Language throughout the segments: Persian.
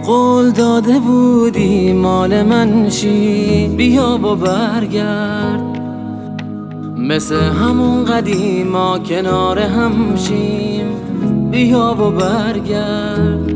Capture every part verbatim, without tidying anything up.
قول داده بودی مال من شی، بیا و برگرد مثل همون قدیما کنار هم شیم، بیا و برگرد.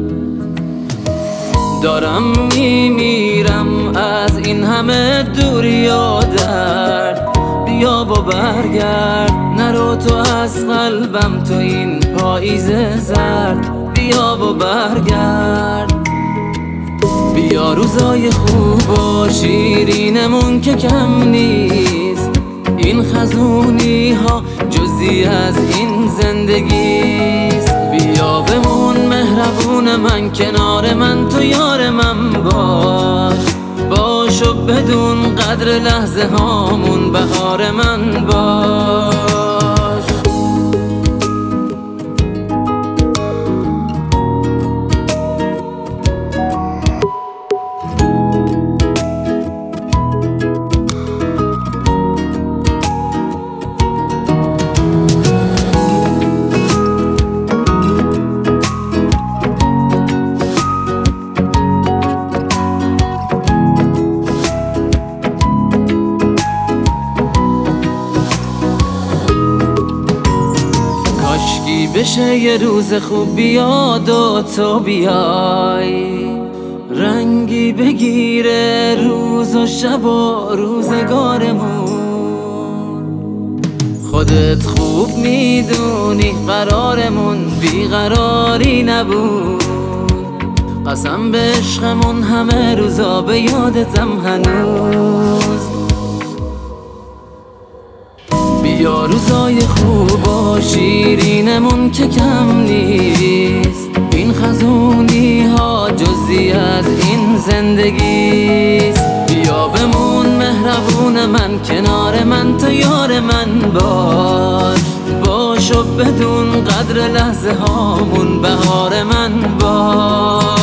دارم میمیرم از این همه دوری و درد، بیا و برگرد. نرو تو از قلبم تو این پاییز زرد، بیا و برگرد. بیا روزای خوب و شیرینمون که کم نیست، این خزونی ها جزی از این زندگیست. بیا بمون مهربون من، کنار من تو یار من باش. باش و بدون قدر لحظه هامون بهار من باش. بشه یه روز خوب بیاد و تو بیای، رنگی بگیره روز و شب و روزگارمون. خودت خوب میدونی قرارمون بیقراری نبود، قسم به عشقمون همه روزا به یادتم هنوز. بیا روزای خوب و شیرینمون که کم نیست، این خزونی ها جزی از این زندگیست. بیا بمون مهربون من، کنار من تو یار من باش. باش و بدون قدر لحظه هامون بهار من باش.